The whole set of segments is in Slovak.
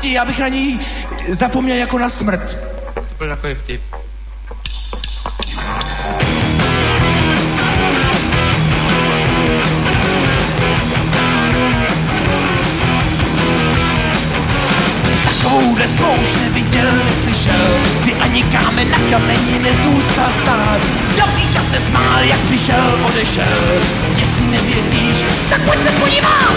smrti, abych na ní zapomněl jako na smrt. To byl takový vtip. Takovou deskou už neviděl, neslyšel, kdy ani kámen na kameni nezůstal stát. Dobrý čas se smál, jak přišel, odešel. Jestli nevěříš, tak pojď se podívat!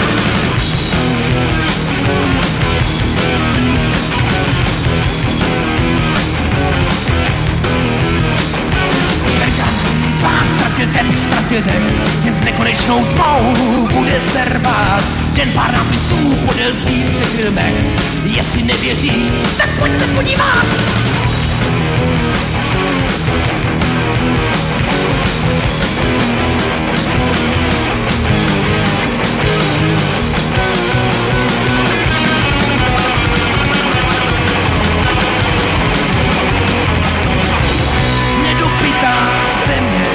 Ztratil ten, jen s nekonečnou tmou bude se rvát. Jen pár nápisů podél svým překrymek. Jestli nevěříš, tak pojď se podívat! Nedopitá země,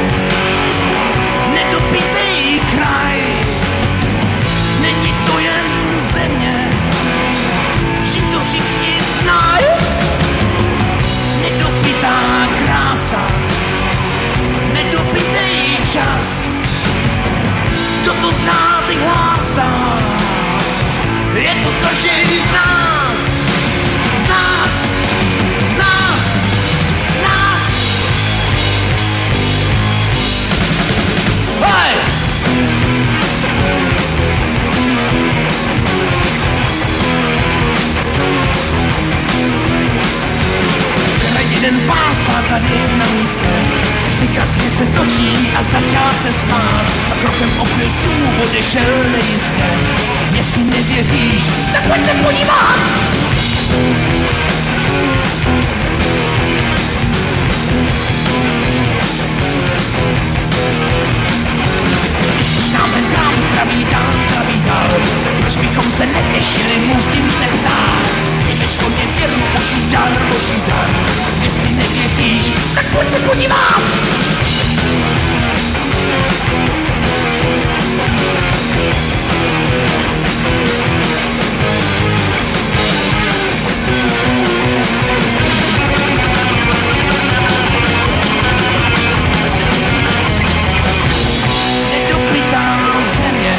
nedopitej kraj, není to jen země, že to všichni znají. Nedopitá krása, nedopitej čas, kdo to zná, ty hlásá, je to každý z nás, z nás, z nás, z nás. Hej! Jeden pás pán tady na místě, si krásně se točí a začal se smát. A krokem opilců odešel nejistě. Jestli nevěříš, tak pojď se podívat! Když už nám ten krám zdraví dál, proč bychom se netěšili, musím se ptát. Němečko mě věru, boží dar. Jestli nevěříš, tak pojď se podívat! Nedopitá země,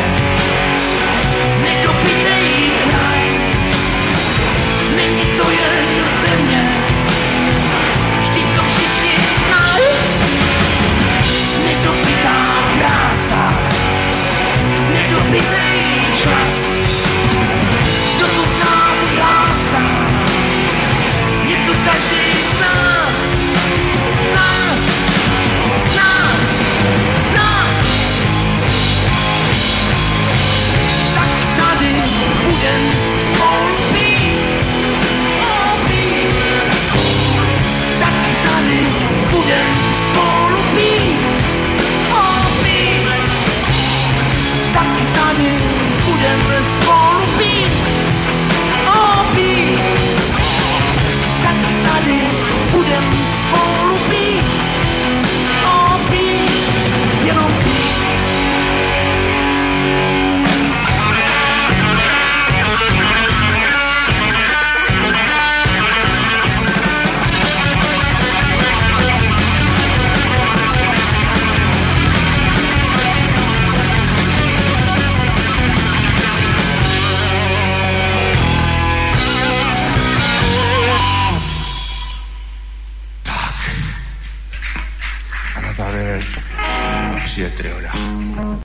nedopitej kraj, není to jen země, vždyť to všichni znají. Nedopitá krása, nedopitej čas, kdo to zná, ty hlásá, je to každý z nás, z nás, z nás, z nás. Tak tady budem spolu být, tak tady budem spolu být, tak tady budeme spolu být, tak tady budem spolu být, jenom být. A na závěr přijde trioda.